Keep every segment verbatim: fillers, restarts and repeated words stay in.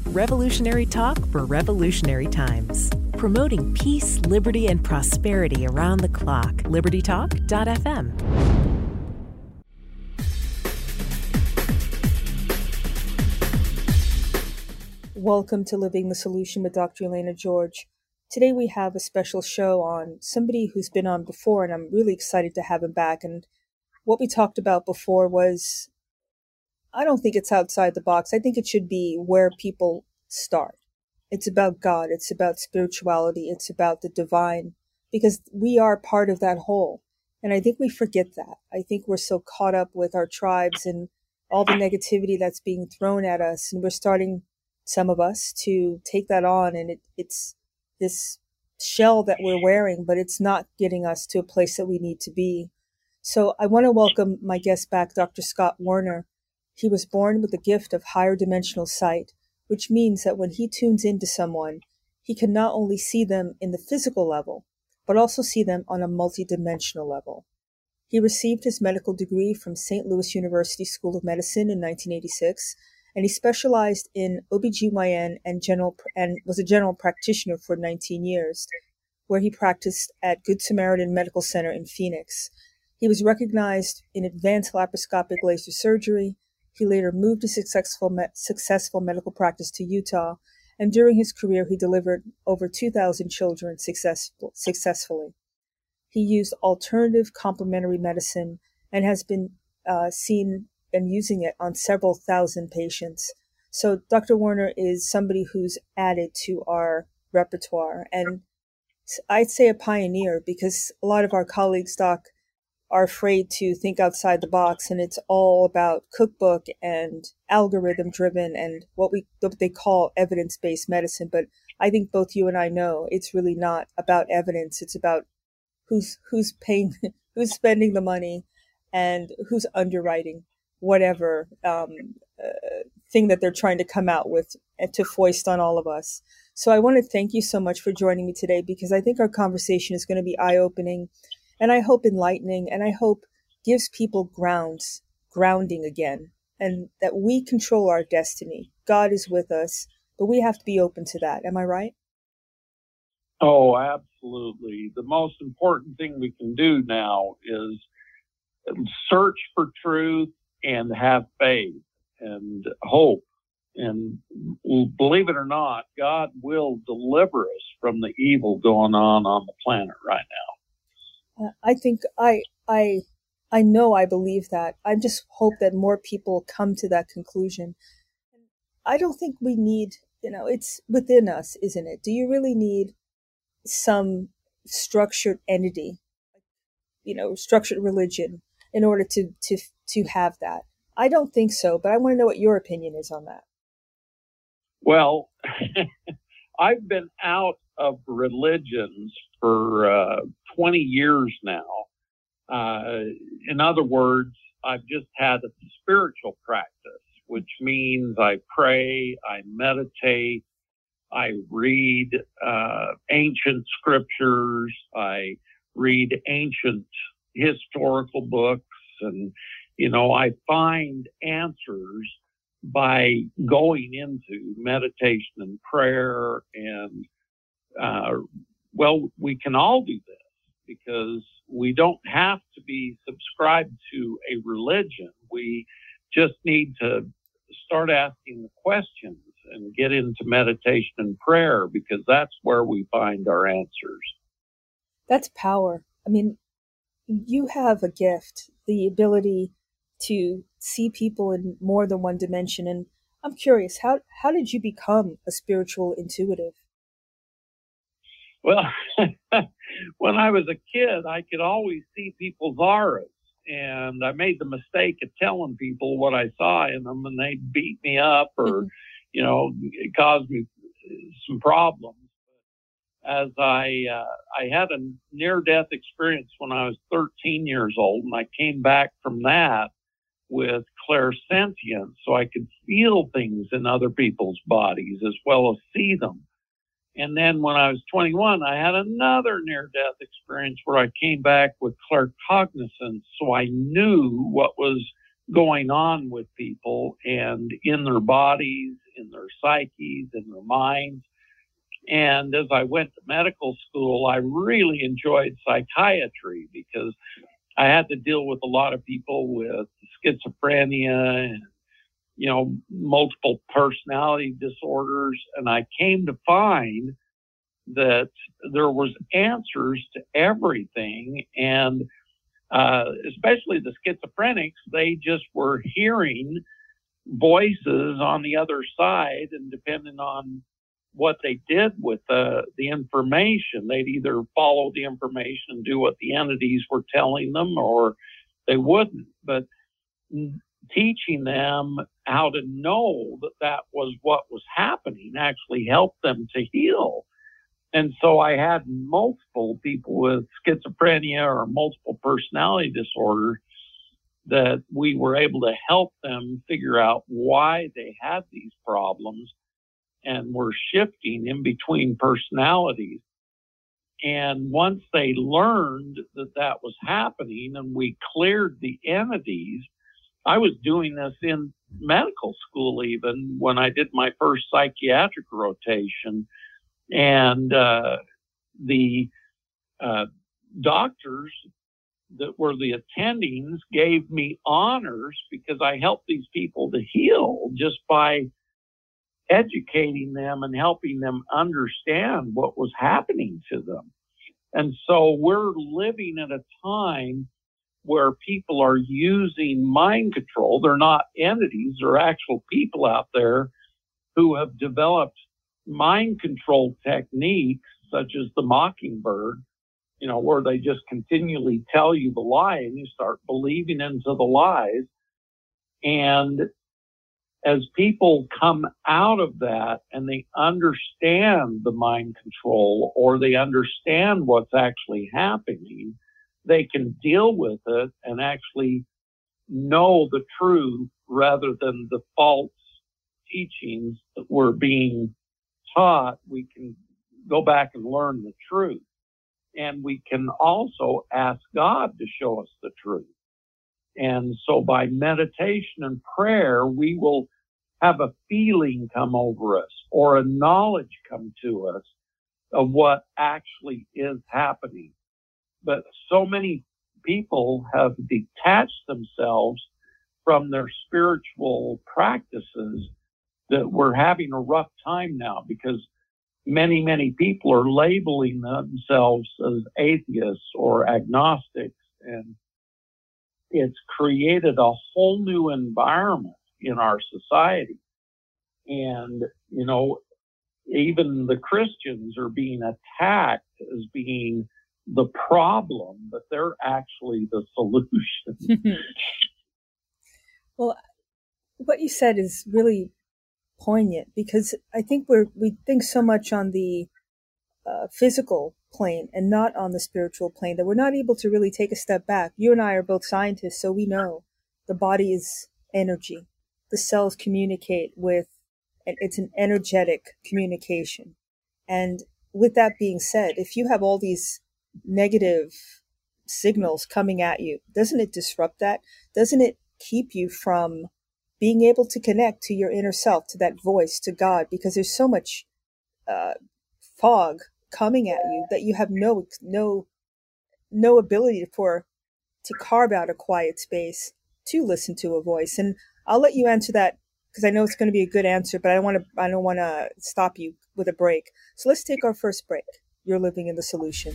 Revolutionary talk for revolutionary times. Promoting peace, liberty, and prosperity around the clock. liberty talk dot f m. Welcome to Living the Solution with Doctor Elena George. Today we have a special show on somebody who's been on before, and I'm really excited to have him back. And what we talked about before was, I don't think it's outside the box. I think it should be where people start. It's about God. It's about spirituality. It's about the divine, because we are part of that whole. And I think we forget that. I think we're so caught up with our tribes and all the negativity that's being thrown at us. And we're starting, some of us, to take that on. And it, it's this shell that we're wearing, but it's not getting us to a place that we need to be. So I want to welcome my guest back, Doctor Scott Werner. He was born with the gift of higher dimensional sight, which means that when he tunes into someone, he can not only see them in the physical level, but also see them on a multidimensional level. He received his medical degree from Saint Louis University School of Medicine in nineteen eighty-six, and he specialized in O B G Y N and general and was a general practitioner for nineteen years, where he practiced at Good Samaritan Medical Center in Phoenix. He was recognized in advanced laparoscopic laser surgery. He later moved to successful, me- successful medical practice to Utah, and during his career, he delivered over two thousand children successful, successfully. He used alternative complementary medicine and has been uh, seen and using it on several thousand patients. So Doctor Werner is somebody who's added to our repertoire, and I'd say a pioneer, because a lot of our colleagues, Doc, are afraid to think outside the box, and it's all about cookbook and algorithm driven and what we what they call evidence-based medicine. But I think both you and I know it's really not about evidence. It's about who's who's paying, who's spending the money, and who's underwriting whatever um, uh, thing that they're trying to come out with and to foist on all of us. So I want to thank you so much for joining me today, because I think our conversation is going to be eye-opening, and I hope enlightening, and I hope gives people grounds, grounding again, and that we control our destiny. God is with us, but we have to be open to that. Am I right? Oh, absolutely. The most important thing we can do now is search for truth and have faith and hope. And believe it or not, God will deliver us from the evil going on on the planet right now. I think I I I know I believe that. I just hope that more people come to that conclusion. I don't think we need, you know, it's within us, isn't it? Do you really need some structured entity, you know, structured religion in order to to to have that? I don't think so, but I want to know what your opinion is on that. Well, I've been out of religions for uh, twenty years now. Uh, in other words, I've just had a spiritual practice, which means I pray, I meditate, I read uh, ancient scriptures, I read ancient historical books, and, you know, I find answers by going into meditation and prayer. And uh, well, we can all do this, because we don't have to be subscribed to a religion. We just need to start asking the questions and get into meditation and prayer, because that's where we find our answers. That's power. I mean, you have a gift, the ability to see people in more than one dimension. And I'm curious, how, how did you become a spiritual intuitive? Well, when I was a kid, I could always see people's auras, and I made the mistake of telling people what I saw in them, and they'd beat me up or, you know, it caused me some problems. As I, uh, I had a near-death experience when I was thirteen years old, and I came back from that with clairsentience, so I could feel things in other people's bodies as well as see them. And then when I was twenty-one, I had another near-death experience where I came back with claircognizance, so I knew what was going on with people and in their bodies, in their psyches, in their minds. And as I went to medical school, I really enjoyed psychiatry because I had to deal with a lot of people with schizophrenia and, you know, multiple personality disorders. And I came to find that there was answers to everything. And uh, especially the schizophrenics, they just were hearing voices on the other side, and depending on what they did with the, the information, they'd either follow the information and do what the entities were telling them, or they wouldn't. But teaching them how to know that that was what was happening actually helped them to heal. And so I had multiple people with schizophrenia or multiple personality disorder that we were able to help them figure out why they had these problems and were shifting in between personalities. And once they learned that that was happening and we cleared the entities, I was doing this in medical school even when I did my first psychiatric rotation. And uh, the uh, doctors that were the attendings gave me honors because I helped these people to heal just by educating them and helping them understand what was happening to them. And so we're living at a time where people are using mind control. They're not entities, they're actual people out there who have developed mind control techniques such as the Mockingbird, you know, where they just continually tell you the lie and you start believing into the lies. And as people come out of that and they understand the mind control, or they understand what's actually happening, they can deal with it and actually know the truth rather than the false teachings that were being taught. We can go back and learn the truth. And we can also ask God to show us the truth. And so by meditation and prayer, we will have a feeling come over us or a knowledge come to us of what actually is happening. But so many people have detached themselves from their spiritual practices that we're having a rough time now, because many, many people are labeling themselves as atheists or agnostics. And it's created a whole new environment in our society. And, you know, even the Christians are being attacked as being the problem, but they're actually the solution. Well, what you said is really poignant, because I think we're, we think so much on the uh, physical plane and not on the spiritual plane that we're not able to really take a step back. You and I are both scientists, so we know the body is energy. The cells communicate with, and it's an energetic communication. And with that being said, if you have all these negative signals coming at you, doesn't it disrupt that? Doesn't it keep you from being able to connect to your inner self, to that voice, to God? Because there's so much uh, fog coming at you that you have no no no ability for to carve out a quiet space to listen to a voice. And I'll let you answer that because I know it's going to be a good answer, but I don't want to I don't want to stop you with a break. So let's take our first break. You're living in the solution.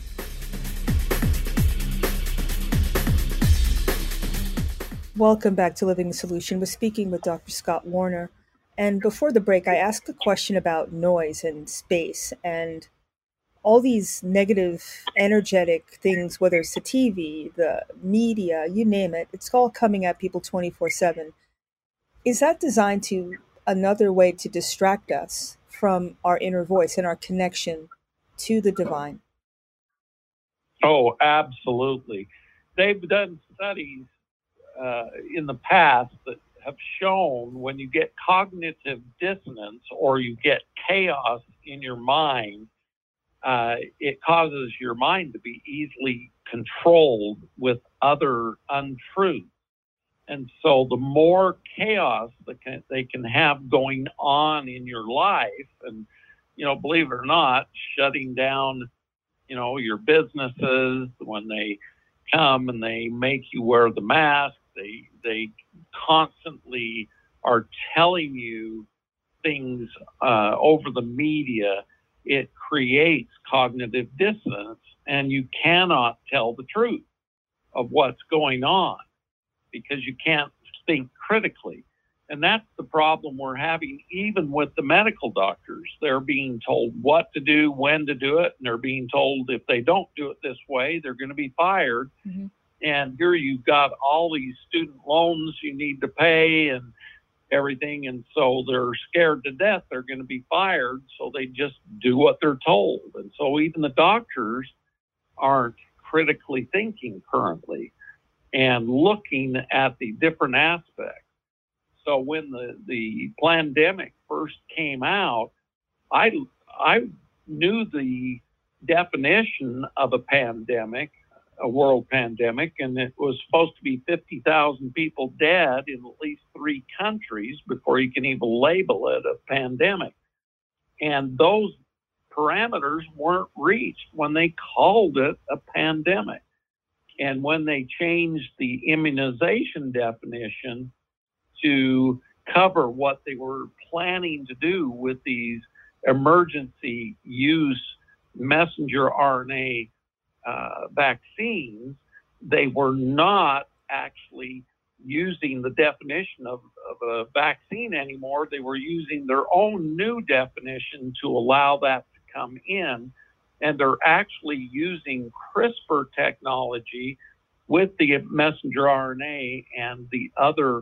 Welcome back to Living the Solution. We're speaking with Doctor Scott Warner. And before the break, I asked a question about noise and space and all these negative, energetic things, whether it's the T V, the media, you name it, it's all coming at people twenty-four seven. Is that designed to another way to distract us from our inner voice and our connection to the divine? Oh, absolutely. They've done studies Uh, in the past that have shown when you get cognitive dissonance or you get chaos in your mind, uh, it causes your mind to be easily controlled with other untruths. And so the more chaos that can, they can have going on in your life, and, you know, believe it or not, shutting down, you know, your businesses when they come and they make you wear the mask, they, they constantly are telling you things uh, over the media. It creates cognitive dissonance, and you cannot tell the truth of what's going on because you can't think critically. And that's the problem we're having even with the medical doctors. They're being told what to do, when to do it, and they're being told if they don't do it this way, they're going to be fired. Mm-hmm. And here you've got all these student loans you need to pay and everything, and so they're scared to death they're going to be fired, so they just do what they're told. And so even the doctors aren't critically thinking currently and looking at the different aspects. So when the, the pandemic first came out, I, I knew the definition of a pandemic, a world pandemic, and it was supposed to be fifty thousand people dead in at least three countries before you can even label it a pandemic. And those parameters weren't reached when they called it a pandemic. And when they changed the immunization definition to cover what they were planning to do with these emergency use messenger R N A Uh, vaccines, they were not actually using the definition of, of a vaccine anymore. They were using their own new definition to allow that to come in. And they're actually using CRISPR technology with the messenger R N A and the other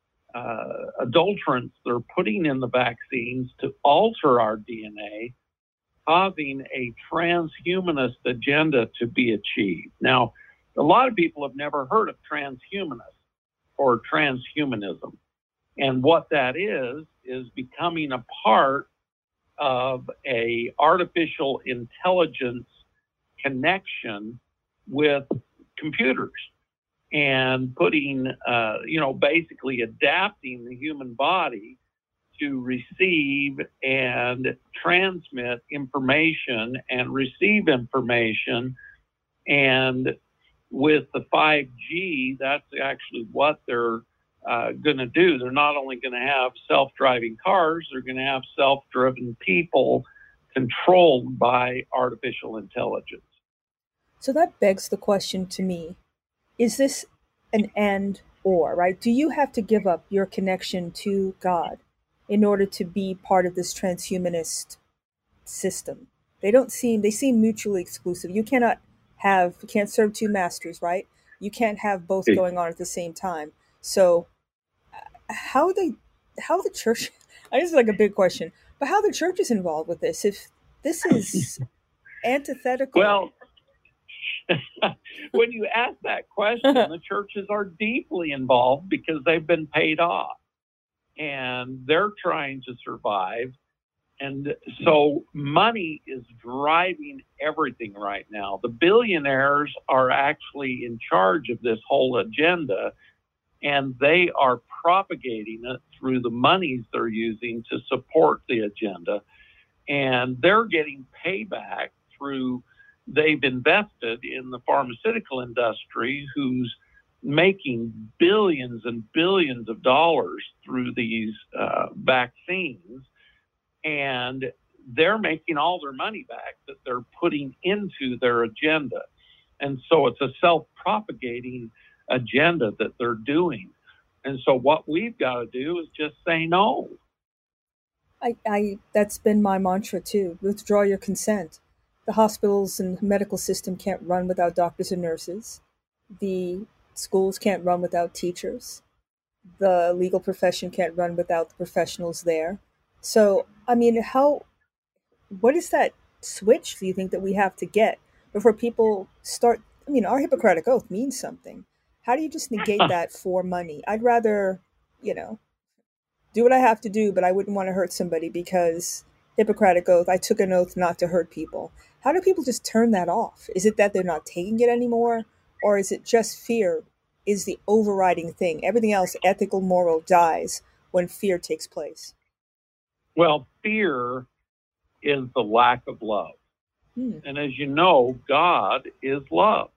uh, adulterants they're putting in the vaccines to alter our D N A, causing a transhumanist agenda to be achieved. Now, a lot of people have never heard of transhumanists or transhumanism. And what that is, is becoming a part of a artificial intelligence connection with computers and putting, uh, you know, basically adapting the human body to receive and transmit information and receive information. And with the five G, that's actually what they're uh, going to do. They're not only going to have self-driving cars, they're going to have self-driven people controlled by artificial intelligence. So that begs the question to me, is this an and or, right? Do you have to give up your connection to God in order to be part of this transhumanist system? They don't seem, they seem mutually exclusive. You cannot have, you can't serve two masters, right? You can't have both going on at the same time. So how they, how the church, I just like a big question, but how the church is involved with this, if this is antithetical? Well, when you ask that question, the churches are deeply involved because they've been paid off. And they're trying to survive. And so money is driving everything right now. The billionaires are actually in charge of this whole agenda, and they are propagating it through the monies they're using to support the agenda. And they're getting payback through, they've invested in the pharmaceutical industry, who's making billions and billions of dollars through these uh, vaccines, and they're making all their money back that they're putting into their agenda. And so it's a self-propagating agenda that they're doing. And so what we've got to do is just say no. I, I that's been my mantra too. Withdraw your consent. The hospitals and medical system can't run without doctors and nurses. The schools can't run without teachers. The legal profession can't run without the professionals there. So, I mean, how, what is that switch do you think that we have to get before people start, I mean, our Hippocratic Oath means something. How do you just negate that for money? I'd rather, you know, do what I have to do, but I wouldn't want to hurt somebody because Hippocratic Oath, I took an oath not to hurt people. How do people just turn that off? Is it that they're not taking it anymore? Or is it just fear is the overriding thing. Everything else, ethical, moral, dies when fear takes place. Well, fear is the lack of love. Hmm. And as you know, God is love.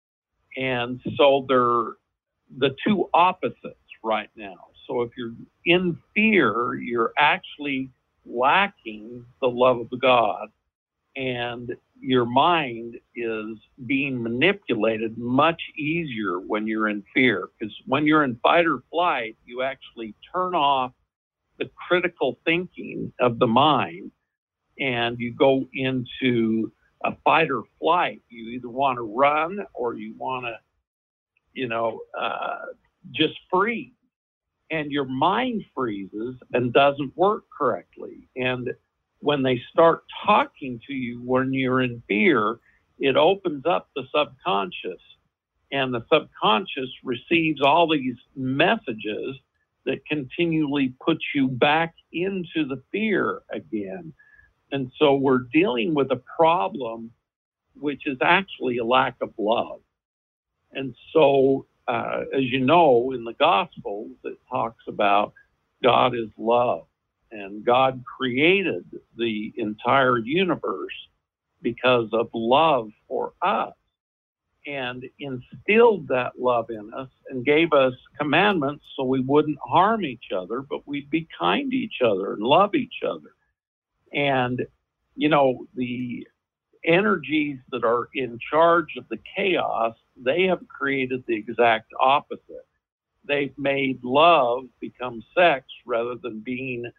And so they're the two opposites right now. So if you're in fear, you're actually lacking the love of God, and your mind is being manipulated much easier when you're in fear. Because when you're in fight or flight, you actually turn off the critical thinking of the mind, and you go into a fight or flight. You either want to run or you want to, you know, uh, just freeze. And your mind freezes and doesn't work correctly. And when they start talking to you when you're in fear, it opens up the subconscious. And the subconscious receives all these messages that continually put you back into the fear again. And so we're dealing with a problem which is actually a lack of love. And so, uh, as you know, in the Gospels, it talks about God is love, and God created the entire universe because of love for us, and instilled that love in us and gave us commandments so we wouldn't harm each other, but we'd be kind to each other and love each other. And, you know, the energies that are in charge of the chaos, they have created the exact opposite. They've made love become sex rather than being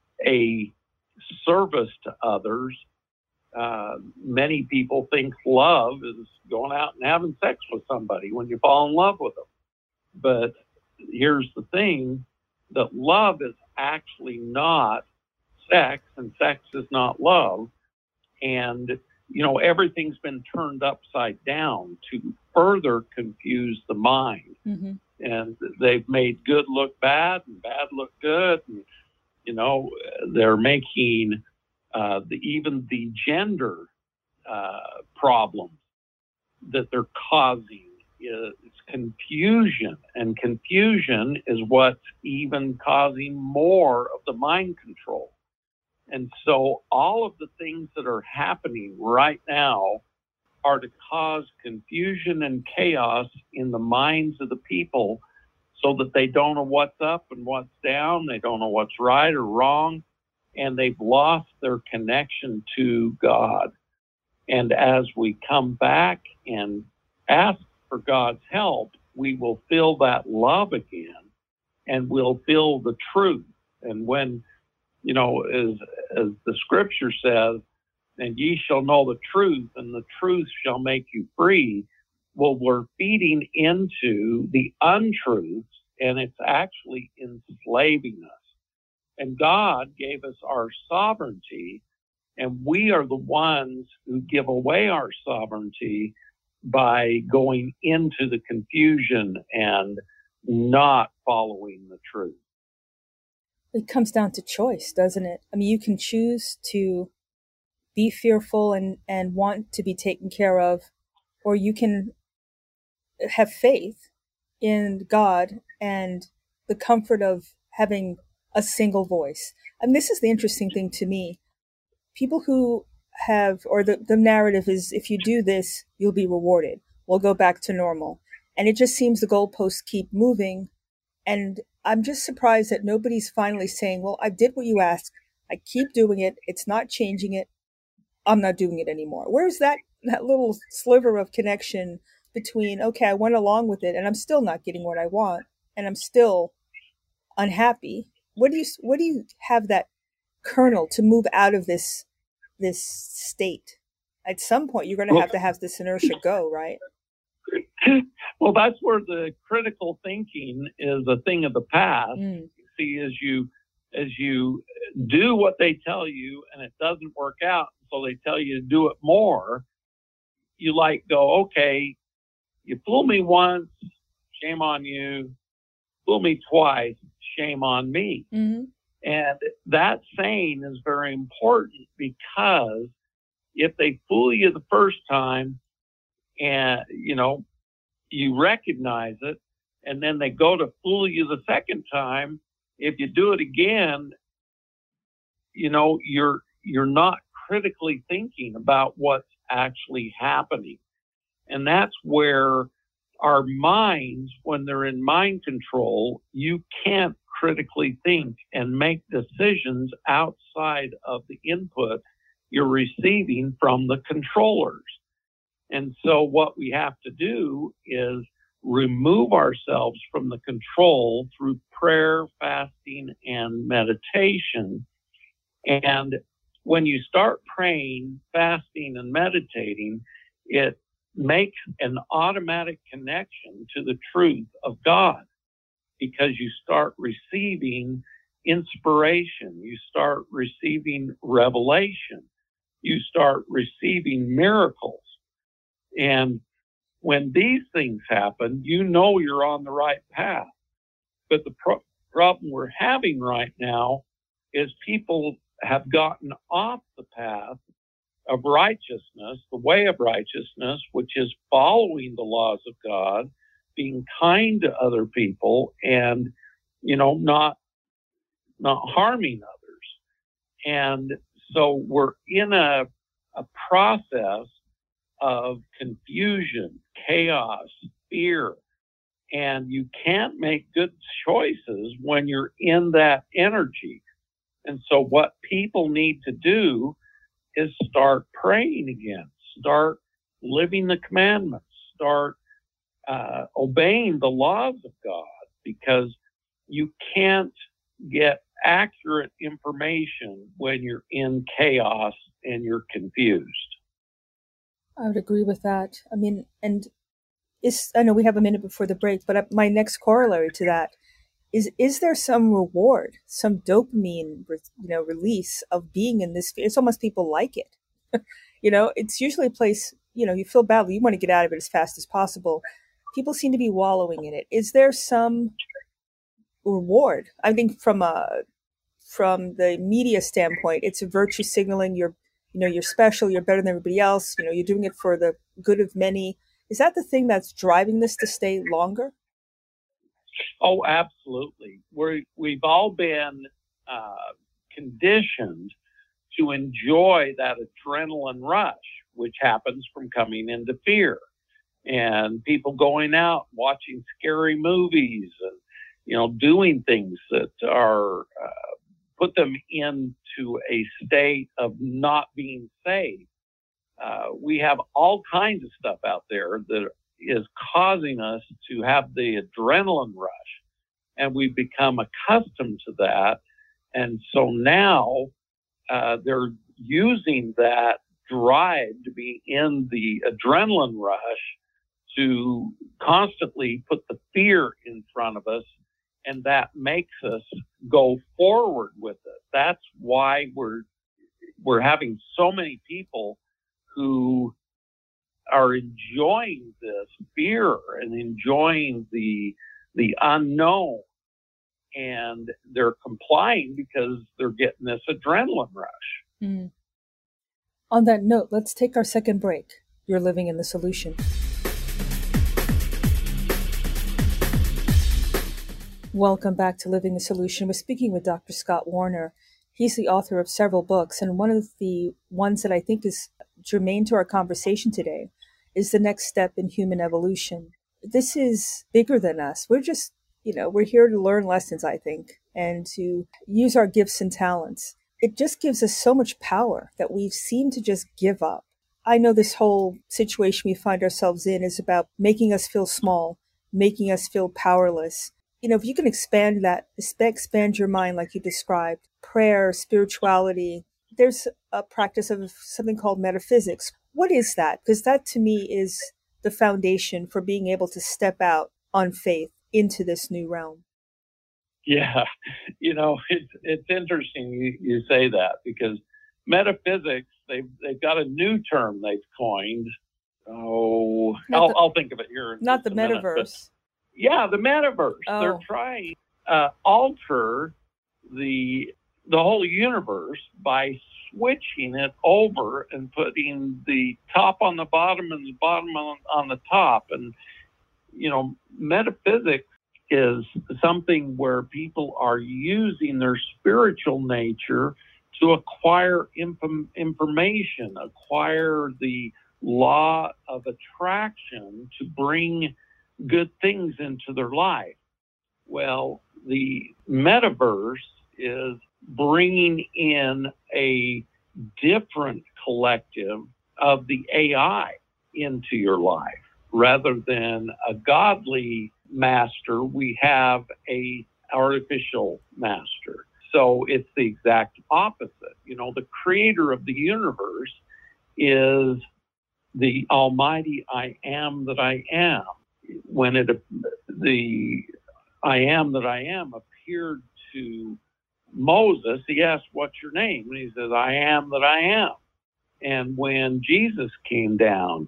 a service to others. Uh, many people think love is going out and having sex with somebody when you fall in love with them. But here's the thing, that love is actually not sex, and sex is not love. And, you know, everything's been turned upside down to further confuse the mind. Mm-hmm. And they've made good look bad and bad look good. And, you know, they're making uh, the, even the gender uh, problems that they're causing is confusion. And confusion is what's even causing more of the mind control. And so all of the things that are happening right now are to cause confusion and chaos in the minds of the people so that they don't know what's up and what's down. They don't know what's right or wrong, and they've lost their connection to God. And as we come back and ask for God's help, we will feel that love again, and we'll feel the truth. And when, you know, as, as the scripture says, and ye shall know the truth, and the truth shall make you free. Well, we're feeding into the untruths, and it's actually enslaving us. And God gave us our sovereignty, and we are the ones who give away our sovereignty by going into the confusion and not following the truth. It comes down to choice, doesn't it? I mean, you can choose to be fearful and, and want to be taken care of, or you can have faith in God and the comfort of having a single voice. And this is the interesting thing to me. People who have, or the, the narrative is, if you do this, you'll be rewarded. We'll go back to normal. And it just seems the goalposts keep moving. And I'm just surprised that nobody's finally saying, well, I did what you asked. I keep doing it. It's not changing it. I'm not doing it anymore. Where's that, that little sliver of connection between, okay, I went along with it and I'm still not getting what I want and I'm still unhappy. What do you, what do you have that kernel to move out of this, this state? At some point, you're going to have to have this inertia go, right? Well, that's where the critical thinking is a thing of the past. Mm. See, as you, as you do what they tell you and it doesn't work out, so they tell you to do it more, you like go, okay, you fool me once, shame on you. Fool me twice, shame on me. Mm-hmm. And that saying is very important, because if they fool you the first time and, you know, you recognize it, and then they go to fool you the second time. If you do it again, you know, you're you're not critically thinking about what's actually happening. And that's where our minds, when they're in mind control, you can't critically think and make decisions outside of the input you're receiving from the controllers. And so what we have to do is remove ourselves from the control through prayer, fasting, and meditation. And when you start praying, fasting, and meditating, it makes an automatic connection to the truth of God, because you start receiving inspiration, you start receiving revelation, you start receiving miracles. And when these things happen, you know you're on the right path. But the pro- problem we're having right now is people have gotten off the path of righteousness, the way of righteousness, which is following the laws of God, being kind to other people, and, you know, not, not harming others. And so we're in a, a process of confusion, chaos, fear, and you can't make good choices when you're in that energy. And so what people need to do is start praying again, start living the commandments, start uh, obeying the laws of God, because you can't get accurate information when you're in chaos and you're confused. I would agree with that. I mean, and is, I know we have a minute before the break, but my next corollary to that is, is there some reward, some dopamine, you know, release of being in this? It's almost people like it. You know, it's usually a place, you know, you feel badly, you want to get out of it as fast as possible. People seem to be wallowing in it. Is there some reward? I think from a, from the media standpoint, it's a virtue signaling. You're, you know, you're special, you're better than everybody else. You know, you're doing it for the good of many. Is that the thing that's driving this to stay longer? Oh, absolutely. We're, we've all been uh, conditioned to enjoy that adrenaline rush, which happens from coming into fear. And people going out, watching scary movies, and, you know, doing things that are, uh, put them into a state of not being safe. Uh, we have all kinds of stuff out there that is causing us to have the adrenaline rush, and we've become accustomed to that. And so now uh, they're using that drive to be in the adrenaline rush to constantly put the fear in front of us, and that makes us go forward with it. That's why we're we're having so many people who are enjoying this fear and enjoying the the unknown, and they're complying because they're getting this adrenaline rush. Mm. On that note, let's take our second break. You're living in the solution. Welcome back to Living the Solution. We're speaking with Doctor Scott Warner. He's the author of several books, and one of the ones that I think is germane to our conversation today is The Next Step in Human Evolution. This is bigger than us. We're just, you know, we're here to learn lessons, I think, and to use our gifts and talents. It just gives us so much power that we seem to just give up. I know this whole situation we find ourselves in is about making us feel small, making us feel powerless. You know, if you can expand that, expand your mind like you described, prayer, spirituality, there's a practice of something called metaphysics. What is that? Because that to me is the foundation for being able to step out on faith into this new realm. Yeah, you know, it's it's interesting you, you say that, because metaphysics, they've they've got a new term they've coined. Oh, I'll, the, I'll think of it here. In not the metaverse. Minute, yeah, the metaverse. Oh. They're trying to uh, alter the the whole universe by switching it over and putting the top on the bottom and the bottom on, on the top. And you know, metaphysics is something where people are using their spiritual nature to acquire inf- information, acquire the law of attraction to bring good things into their life. Well, the metaverse is bringing in a different collective of the A I into your life. Rather than a godly master, we have a artificial master. So it's the exact opposite. You know, the creator of the universe is the almighty I am that I am. When it the I am that I am appeared to Moses, he asked, "What's your name?" And he says, "I am that I am." And when Jesus came down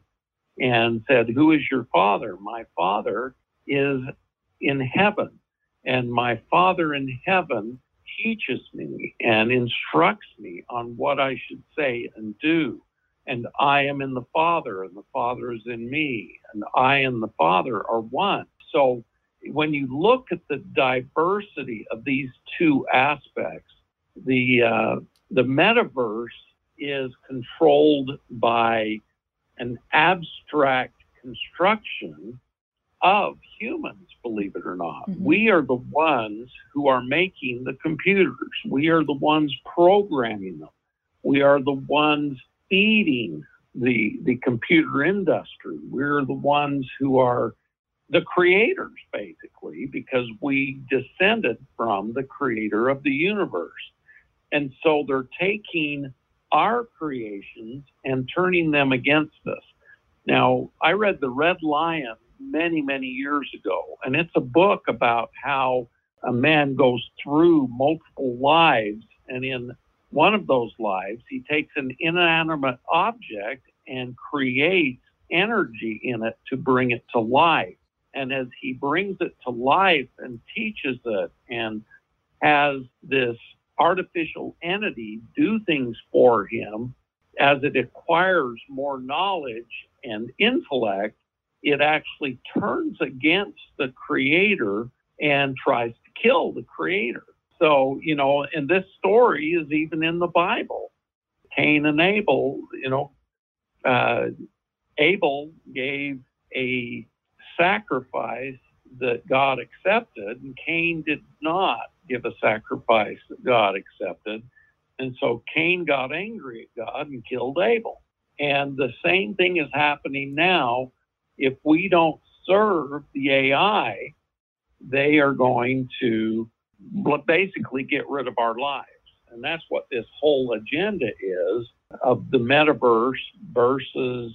and said, "Who is your father?" "My father is in heaven, and my father in heaven teaches me and instructs me on what I should say and do. And I am in the Father, and the Father is in me, and I and the Father are one." So when you look at the diversity of these two aspects, the uh, the metaverse is controlled by an abstract construction of humans, believe it or not. Mm-hmm. We are the ones who are making the computers. We are the ones programming them. We are the ones feeding the the computer industry. We're the ones who are the creators, basically, because we descended from the creator of the universe. And so they're taking our creations and turning them against us. Now, I read The Red Lion many, many years ago, and it's a book about how a man goes through multiple lives, and in one of those lives, he takes an inanimate object and creates energy in it to bring it to life. And as he brings it to life and teaches it and has this artificial entity do things for him, as it acquires more knowledge and intellect, it actually turns against the creator and tries to kill the creator. So, you know, and this story is even in the Bible. Cain and Abel, you know, uh, Abel gave a sacrifice that God accepted, and Cain did not give a sacrifice that God accepted. And so Cain got angry at God and killed Abel. And the same thing is happening now. If we don't serve the A I, they are going to basically get rid of our lives. And that's what this whole agenda is of the metaverse versus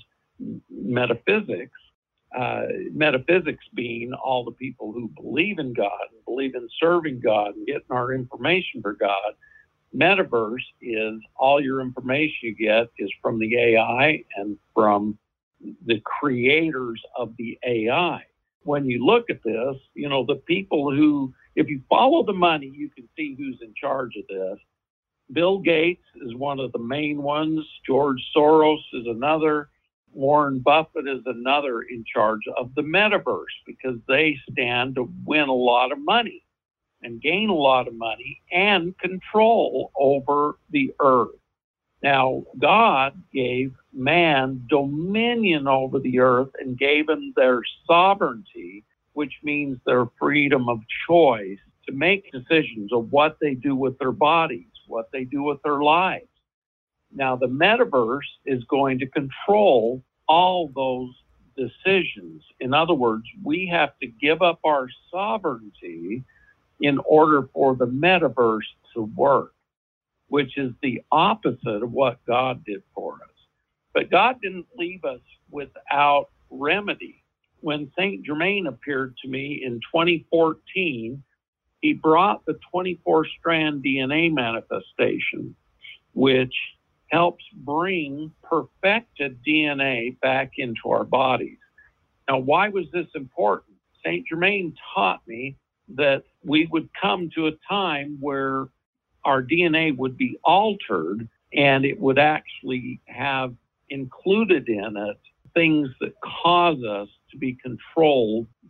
metaphysics. Uh, metaphysics being all the people who believe in God, and believe in serving God and getting our information for God. Metaverse is all your information you get is from the A I and from the creators of the A I. When you look at this, you know, the people who, if you follow the money, you can see who's in charge of this. Bill Gates is one of the main ones. George Soros is another. Warren Buffett is another in charge of the metaverse, because they stand to win a lot of money and gain a lot of money and control over the earth. Now, God gave man dominion over the earth and gave them their sovereignty, which means their freedom of choice to make decisions of what they do with their bodies, what they do with their lives. Now, the metaverse is going to control all those decisions. In other words, we have to give up our sovereignty in order for the metaverse to work, which is the opposite of what God did for us. But God didn't leave us without remedy. When Saint Germain appeared to me in twenty fourteen, he brought the twenty-four strand D N A manifestation, which helps bring perfected D N A back into our bodies. Now, why was this important? Saint Germain taught me that we would come to a time where our D N A would be altered, and it would actually have included in it things that cause us to be controlled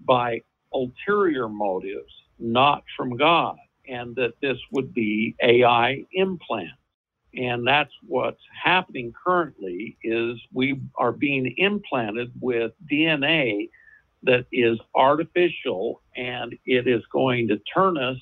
by ulterior motives, not from God, and that this would be A I implants. And that's what's happening currently is we are being implanted with D N A that is artificial, and it is going to turn us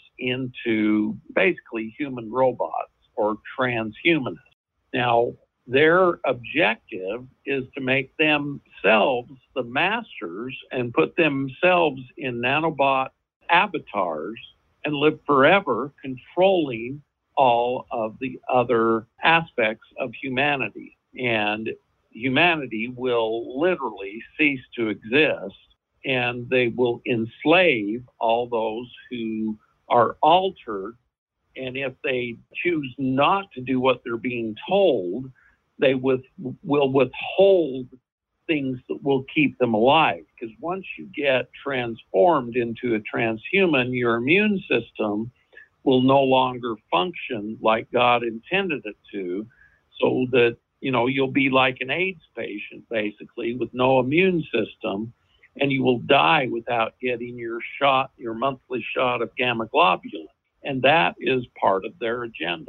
into basically human robots or transhumanists. Now, their objective is to make themselves the masters and put themselves in nanobot avatars and live forever controlling all of the other aspects of humanity. And humanity will literally cease to exist, and they will enslave all those who are altered. And if they choose not to do what they're being told, they with, will withhold things that will keep them alive. Because once you get transformed into a transhuman, your immune system will no longer function like God intended it to, so that, you know, you'll be like an AIDS patient, basically, with no immune system, and you will die without getting your shot, your monthly shot of gamma globulin. And that is part of their agenda.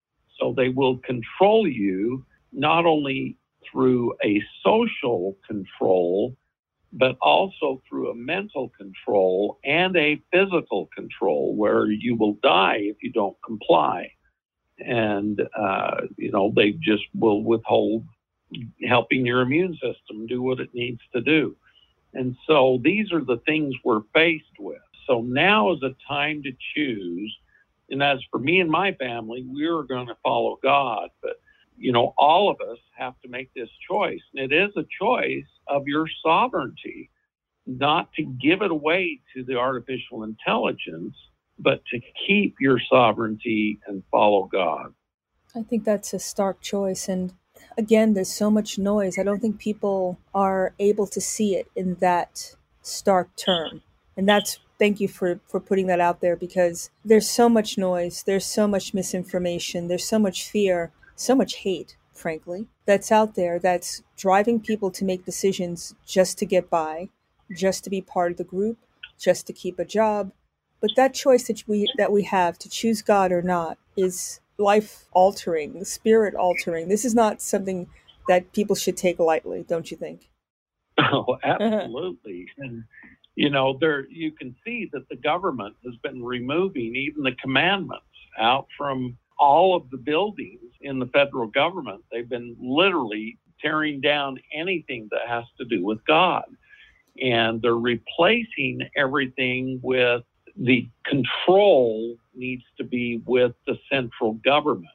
So they will control you not only through a social control, but also through a mental control and a physical control where you will die if you don't comply. And, uh, you know, they just will withhold helping your immune system do what it needs to do. And so these are the things we're faced with. So now is a time to choose. And as for me and my family, we're going to follow God. But, you know, all of us have to make this choice. And it is a choice of your sovereignty, not to give it away to the artificial intelligence, but to keep your sovereignty and follow God. I think that's a stark choice. And again, there's so much noise. I don't think people are able to see it in that stark term. And that's, thank you for, for putting that out there, because there's so much noise. There's so much misinformation. There's so much fear, so much hate, frankly, that's out there that's driving people to make decisions just to get by, just to be part of the group, just to keep a job. But that choice that we that we have to choose God or not is life-altering, spirit-altering. This is not something that people should take lightly, don't you think? Oh, absolutely. And, you know, there you can see that the government has been removing even the commandments out from all of the buildings in the federal government. They've been literally tearing down anything that has to do with God. And they're replacing everything with the control needs to be with the central government.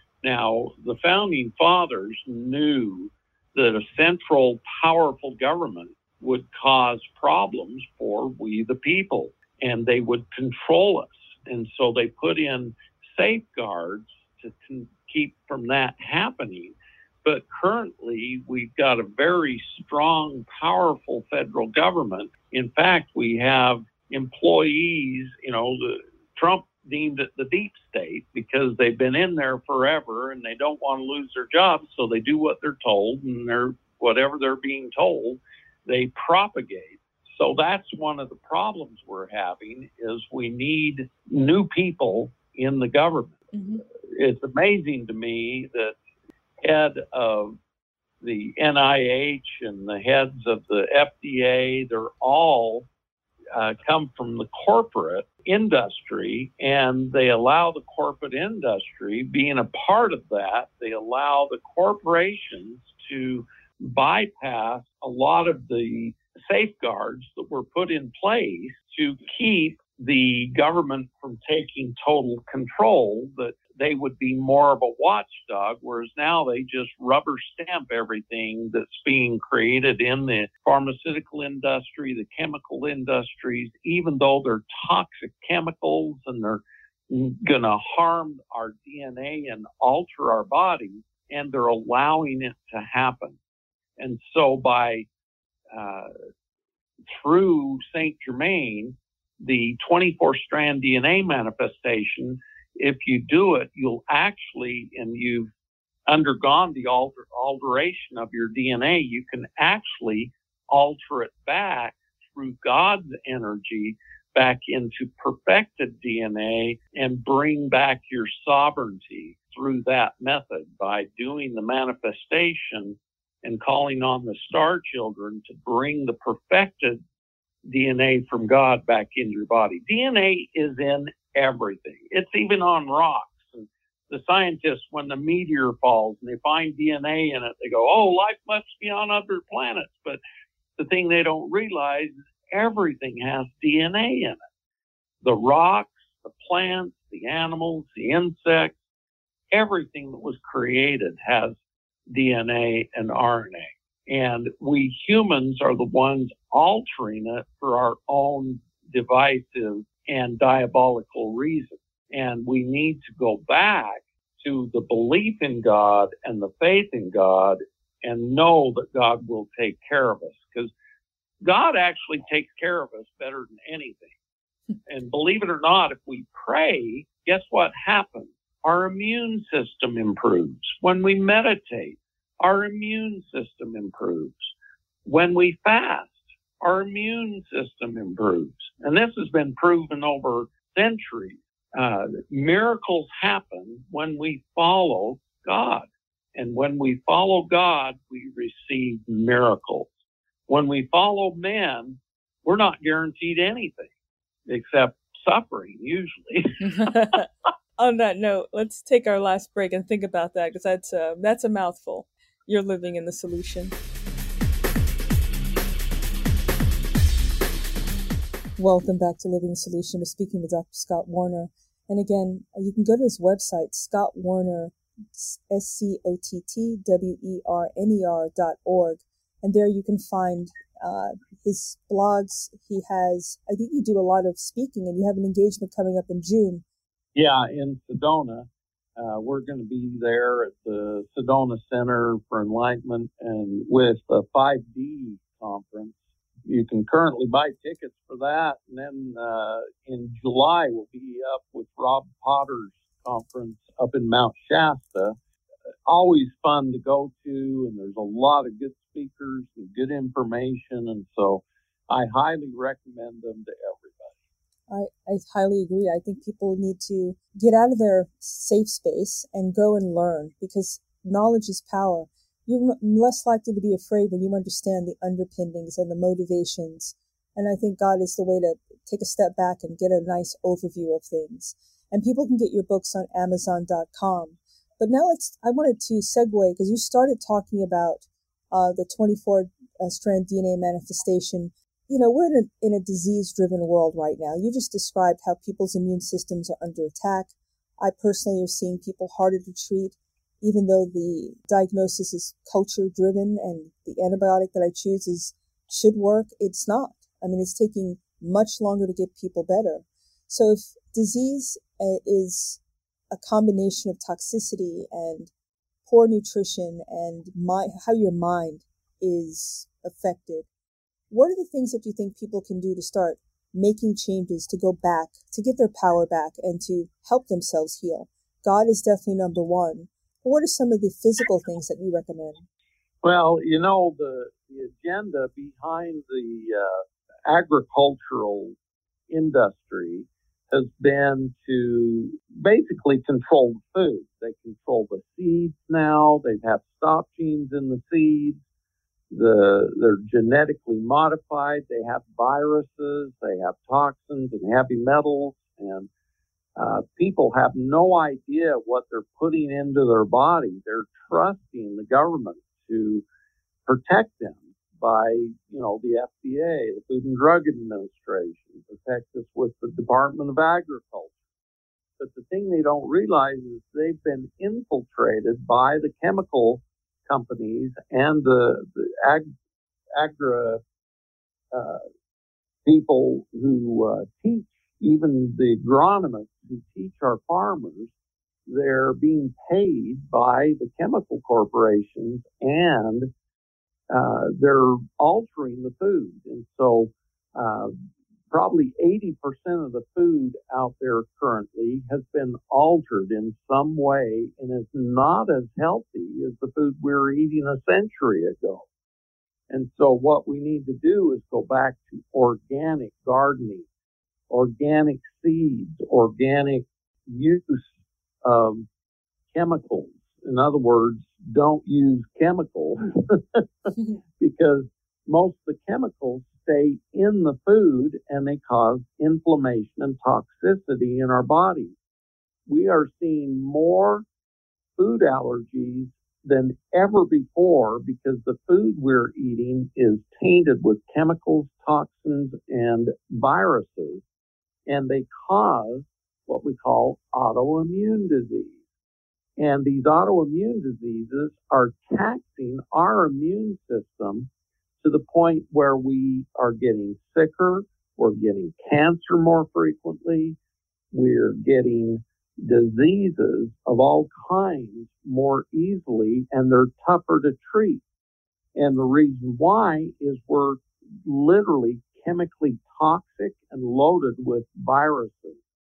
Now, the founding fathers knew that a central, powerful government would cause problems for we the people, and they would control us. And so they put in safeguards to con- keep from that happening. But currently, we've got a very strong, powerful federal government. In fact, we have employees, you know, the, Trump deemed it the deep state because they've been in there forever and they don't want to lose their jobs, so they do what they're told, and they're whatever they're being told, they propagate. So that's one of the problems we're having is we need new people in the government. Mm-hmm. It's amazing to me that head of the N I H and the heads of the F D A, they're all uh, come from the corporate industry, and they allow the corporate industry, being a part of that, they allow the corporations to bypass a lot of the safeguards that were put in place to keep the government from taking total control, that they would be more of a watchdog, whereas now they just rubber stamp everything that's being created in the pharmaceutical industry, the chemical industries, even though they're toxic chemicals and they're going to harm our D N A and alter our bodies, and they're allowing it to happen. And so by uh, through Saint Germain, the twenty-four strand D N A manifestation, if you do it, you'll actually, and you've undergone the alter, alteration of your D N A, you can actually alter it back through God's energy back into perfected D N A and bring back your sovereignty through that method by doing the manifestation and calling on the star children to bring the perfected D N A from God back into your body. D N A is in everything. It's even on rocks. And the scientists, when the meteor falls and they find D N A in it, they go, oh, life must be on other planets. But the thing they don't realize is everything has D N A in it. The rocks, the plants, the animals, the insects, everything that was created has D N A and R N A. And we humans are the ones altering it for our own divisive and diabolical reasons. And we need to go back to the belief in God and the faith in God and know that God will take care of us, because God actually takes care of us better than anything. And believe it or not, if we pray, guess what happens? Our immune system improves. When we meditate, our immune system improves. When we fast, our immune system improves. And this has been proven over centuries. Uh, miracles happen when we follow God. And when we follow God, we receive miracles. When we follow men, we're not guaranteed anything except suffering, usually. On that note, let's take our last break and think about that, because that's a, that's a mouthful. You're living in the solution. Welcome back to Living the Solution. We're speaking with Doctor Scott Warner. And again, you can go to his website, Scott Warner, S C O T T W E R N E R dot org. And there you can find uh, his blogs. He has, I think you do a lot of speaking, and you have an engagement coming up in June. Yeah, in Sedona. Uh, we're going to be there at the Sedona Center for Enlightenment and with the five D conference. You can currently buy tickets for that. And then uh, in July, we'll be up with Rob Potter's conference up in Mount Shasta. Always fun to go to, and there's a lot of good speakers and good information. And so I highly recommend them to everybody. I, I highly agree. I think people need to get out of their safe space and go and learn, because knowledge is power. You're less likely to be afraid when you understand the underpinnings and the motivations. And I think God is the way to take a step back and get a nice overview of things. And people can get your books on Amazon dot com. But now let's, I wanted to segue, because you started talking about uh, the twenty-four strand D N A manifestation. You know, we're in a, in a disease-driven world right now. You just described how people's immune systems are under attack. I personally are seeing people harder to treat, even though the diagnosis is culture-driven and the antibiotic that I choose is should work. It's not. I mean, it's taking much longer to get people better. So if disease uh, is a combination of toxicity and poor nutrition and my, how your mind is affected, what are the things that you think people can do to start making changes to go back, to get their power back and to help themselves heal? God is definitely number one. But what are some of the physical things that you recommend? Well, you know, the, the agenda behind the uh, agricultural industry has been to basically control the food. They control the seeds now. They have stop genes in the seeds. The, they're genetically modified. They have viruses. They have toxins and heavy metals. And uh, people have no idea what they're putting into their body. They're trusting the government to protect them by, you know, the F D A, the Food and Drug Administration, protect us with the Department of Agriculture. But the thing they don't realize is they've been infiltrated by the chemical companies and the, the ag, agra uh, people who uh, teach, even the agronomists who teach our farmers. They're being paid by the chemical corporations, and uh, they're altering the food. And so uh, probably eighty percent of the food out there currently has been altered in some way and is not as healthy as the food we were eating a century ago. And so what we need to do is go back to organic gardening, organic seeds, organic use of chemicals. In other words, don't use chemicals because most of the chemicals stay in the food and they cause inflammation and toxicity in our bodies. We are seeing more food allergies than ever before because the food we're eating is tainted with chemicals, toxins, and viruses, and they cause what we call autoimmune disease. And these autoimmune diseases are taxing our immune system to the point where we are getting sicker, we're getting cancer more frequently, we're getting diseases of all kinds more easily, and they're tougher to treat. And the reason why is we're literally chemically toxic and loaded with viruses.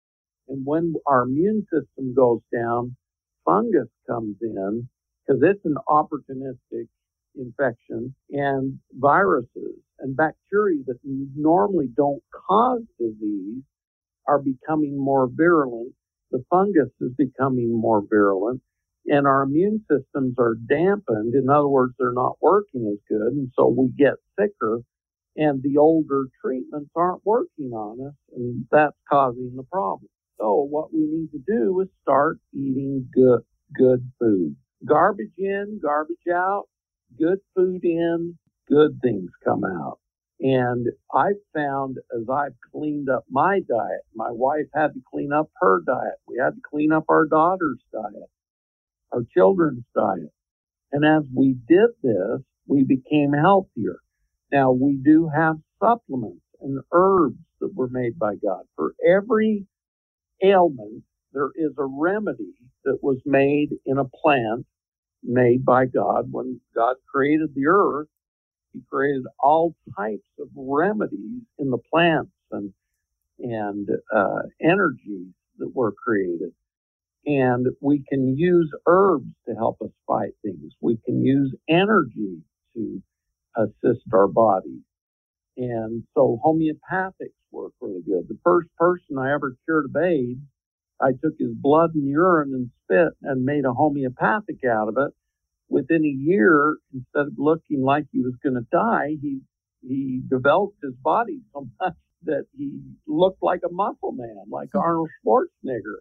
And when our immune system goes down, fungus comes in because it's an opportunistic infection, and viruses and bacteria that normally don't cause disease are becoming more virulent. The fungus is becoming more virulent, and our immune systems are dampened. In other words, they're not working as good, and so we get sicker, and the older treatments aren't working on us, and that's causing the problem. So what we need to do is start eating good, good food. Garbage in, garbage out, good food in, good things come out. And I've found as I've cleaned up my diet, my wife had to clean up her diet. We had to clean up our daughter's diet, our children's diet. And as we did this, we became healthier. Now, we do have supplements and herbs that were made by God. For every ailment, there is a remedy that was made in a plant made by God. When God created the earth, He created all types of remedies in the plants and and uh, energies that were created. And we can use herbs to help us fight things. We can use energy to assist our body. And so homeopathics work really good. The first person I ever cured of AIDS, I took his blood and urine and spit and made a homeopathic out of it. Within a year, instead of looking like he was going to die, he he developed his body so much that he looked like a muscle man, like Arnold Schwarzenegger.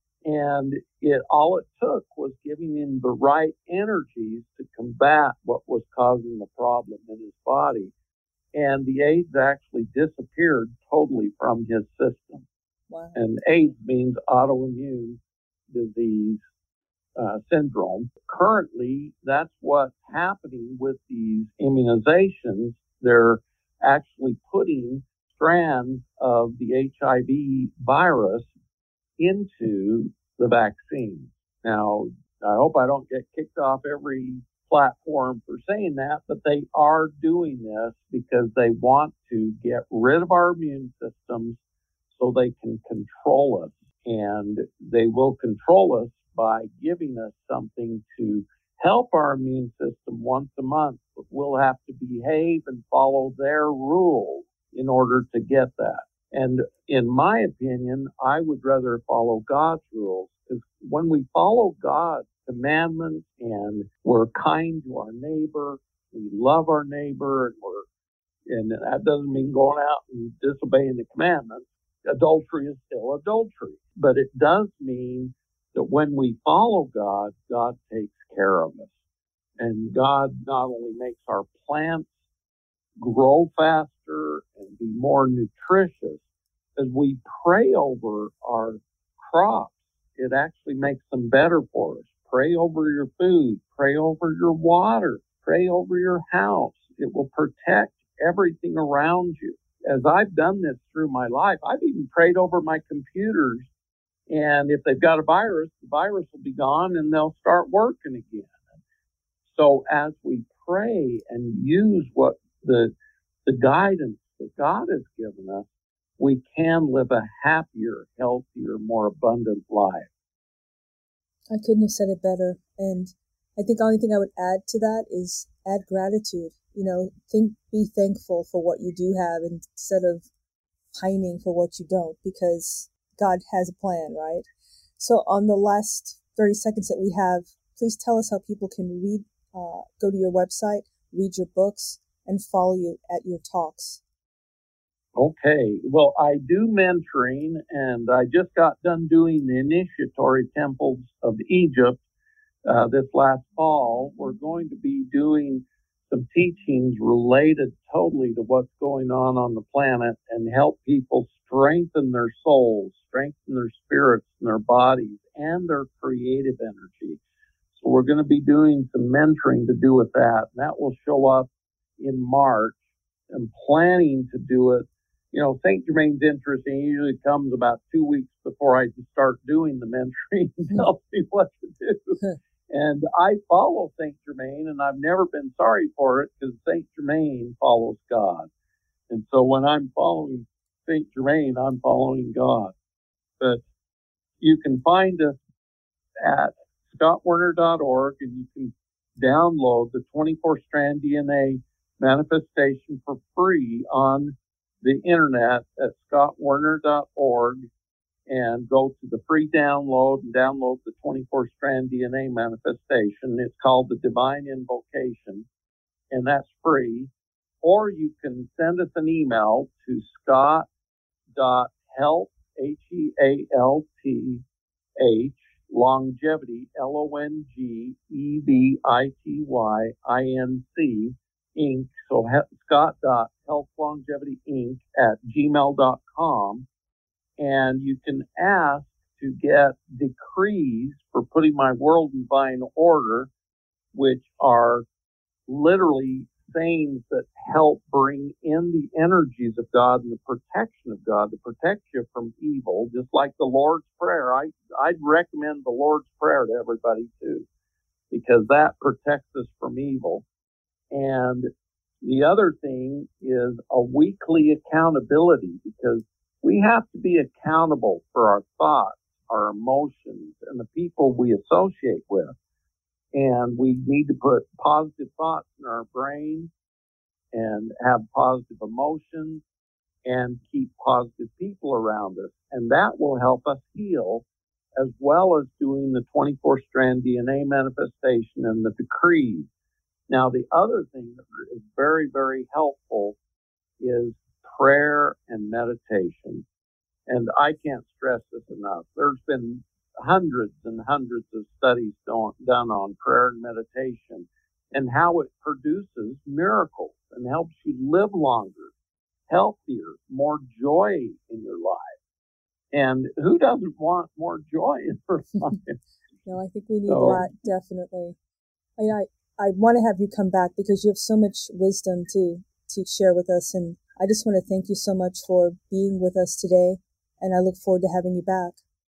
And it all it took was giving him the right energies to combat what was causing the problem in his body. And the AIDS actually disappeared totally from his system. Wow. And AIDS means autoimmune disease uh, syndrome. Currently, that's what's happening with these immunizations. They're actually putting strands of the H I V virus into the vaccine. Now, I hope I don't get kicked off every platform for saying that, but they are doing this because they want to get rid of our immune systems so they can control us. And they will control us by giving us something to help our immune system once a month, but we'll have to behave and follow their rules in order to get that. And in my opinion, I would rather follow God's rules, because when we follow God's commandments and we're kind to our neighbor, we love our neighbor, and we're, and that doesn't mean going out and disobeying the commandments. Adultery is still adultery, but it does mean that when we follow God, God takes care of us. And God not only makes our plants grow faster and be more nutritious, as we pray over our crops, it actually makes them better for us. Pray over your food, pray over your water, pray over your house. It will protect everything around you. As I've done this through my life, I've even prayed over my computers, and if they've got a virus, the virus will be gone and they'll start working again. So as we pray and use what the the guidance that God has given us, we can live a happier, healthier, more abundant life. I couldn't have said it better. And I think the only thing I would add to that is add gratitude. You know, think, be thankful for what you do have instead of pining for what you don't, because God has a plan, right? So on the last thirty seconds that we have, please tell us how people can read, uh, go to your website, read your books, and follow you at your talks. Okay. Well, I do mentoring, and I just got done doing the initiatory temples of Egypt uh, this last fall. We're going to be doing some teachings related totally to what's going on on the planet and help people strengthen their souls, strengthen their spirits and their bodies and their creative energy. So we're going to be doing some mentoring to do with that. And that will show up in March. I'm planning to do it. You know, Saint Germain's interesting. He usually comes about two weeks before I start doing the mentoring and tells me what to do. And I follow Saint Germain, and I've never been sorry for it because Saint Germain follows God. And so when I'm following Saint Germain, I'm following God. But you can find us at scott werner dot org, and you can download the twenty-four strand D N A manifestation for free on the internet at scott werner dot org, and go to the free download and download the twenty-four strand D N A manifestation. It's called the Divine Invocation, and that's free. Or you can send us an email to scott dot health, H E A L T H, longevity, L O N G E V I T Y I N C, Inc. So scott dot health longevity inc at gmail dot com. And you can ask to get decrees for putting my world in divine order, which are literally sayings that help bring in the energies of God and the protection of God to protect you from evil, just like the Lord's Prayer. I, I'd recommend the Lord's Prayer to everybody too, because that protects us from evil. And the other thing is a weekly accountability, because we have to be accountable for our thoughts, our emotions, and the people we associate with. And we need to put positive thoughts in our brain and have positive emotions and keep positive people around us. And that will help us heal, as well as doing the twenty-four strand D N A manifestation and the decrees. Now, the other thing that is very, very helpful is prayer and meditation. And I can't stress this enough. There's been hundreds and hundreds of studies done on prayer and meditation and how it produces miracles and helps you live longer, healthier, more joy in your life. And who doesn't want more joy in their life? No, I think we need so, that, definitely. I, I, I want to have you come back because you have so much wisdom to, to share with us. And I just want to thank you so much for being with us today. And I look forward to having you back.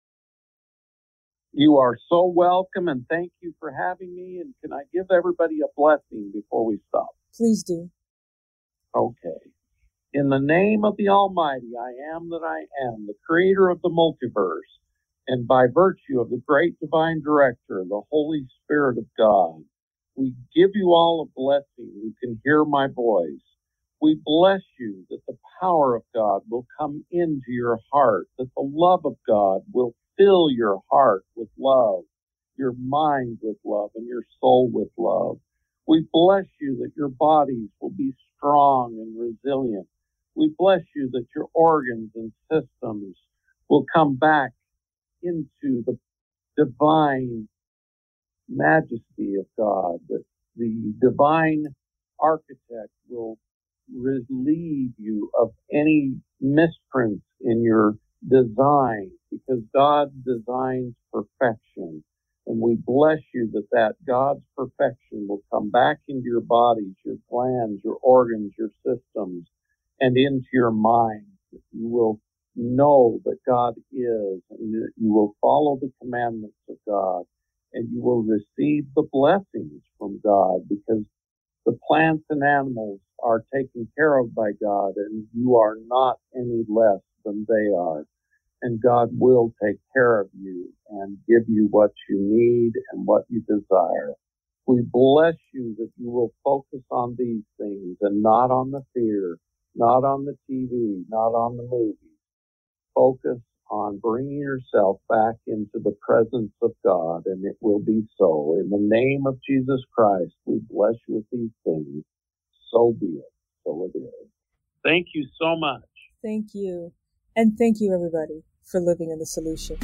You are so welcome, and thank you for having me. And can I give everybody a blessing before we stop? Please do. Okay. In the name of the Almighty, I am that I am, the creator of the multiverse, and by virtue of the great divine director, the Holy Spirit of God, we give you all a blessing who can hear my voice. We bless you that the power of God will come into your heart, that the love of God will fill your heart with love, your mind with love, and your soul with love. We bless you that your bodies will be strong and resilient. We bless you that your organs and systems will come back into the divine majesty of God, that the divine architect will relieve you of any misprints in your design, because God designs perfection. And we bless you that that God's perfection will come back into your bodies, your glands, your organs, your systems, and into your mind. That you will know that God is, and that you will follow the commandments of God, and you will receive the blessings from God, because the plants and animals are taken care of by God, and you are not any less than they are. And God will take care of you and give you what you need and what you desire. We bless you that you will focus on these things and not on the fear, not on the T V, not on the movies. Focus on bringing yourself back into the presence of God, and it will be so. In the name of Jesus Christ, we bless you with these things. So be it. So it is. Thank you so much. Thank you. And thank you, everybody, for living in the solution.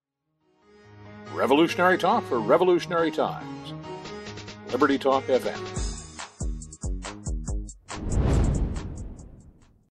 Revolutionary Talk for Revolutionary Times. Liberty Talk F M.